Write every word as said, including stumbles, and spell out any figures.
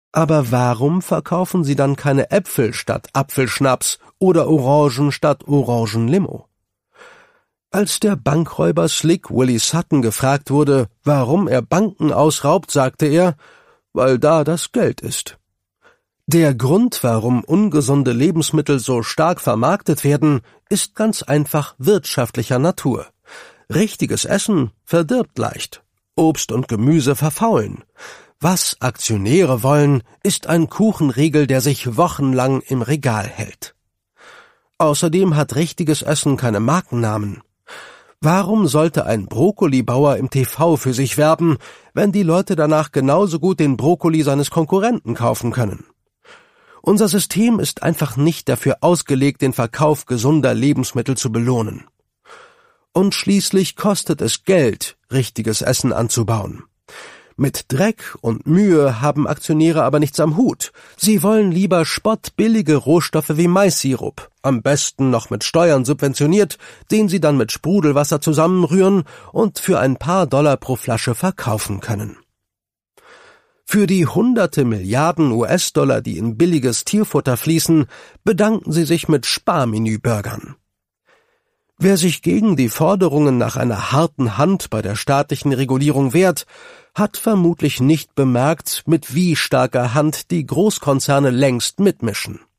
Aber warum verkaufen sie dann keine Äpfel statt Apfelschnaps oder Orangen statt Orangenlimo? Als der Bankräuber Slick Willie Sutton gefragt wurde, warum er Banken ausraubt, sagte er, weil da das Geld ist. Der Grund, warum ungesunde Lebensmittel so stark vermarktet werden, ist ganz einfach wirtschaftlicher Natur. Richtiges Essen verdirbt leicht. Obst und Gemüse verfaulen. Was Aktionäre wollen, ist ein Kuchenriegel, der sich wochenlang im Regal hält. Außerdem hat richtiges Essen keine Markennamen. Warum sollte ein Brokkolibauer im T V für sich werben, wenn die Leute danach genauso gut den Brokkoli seines Konkurrenten kaufen können? Unser System ist einfach nicht dafür ausgelegt, den Verkauf gesunder Lebensmittel zu belohnen. Und schließlich kostet es Geld, richtiges Essen anzubauen. Mit Dreck und Mühe haben Aktionäre aber nichts am Hut. Sie wollen lieber spottbillige Rohstoffe wie Maissirup, am besten noch mit Steuern subventioniert, den sie dann mit Sprudelwasser zusammenrühren und für ein paar Dollar pro Flasche verkaufen können. Für die hunderte Milliarden U S-Dollar, die in billiges Tierfutter fließen, bedanken sie sich mit Sparmenü-Burgern. Wer sich gegen die Forderungen nach einer harten Hand bei der staatlichen Regulierung wehrt, hat vermutlich nicht bemerkt, mit wie starker Hand die Großkonzerne längst mitmischen.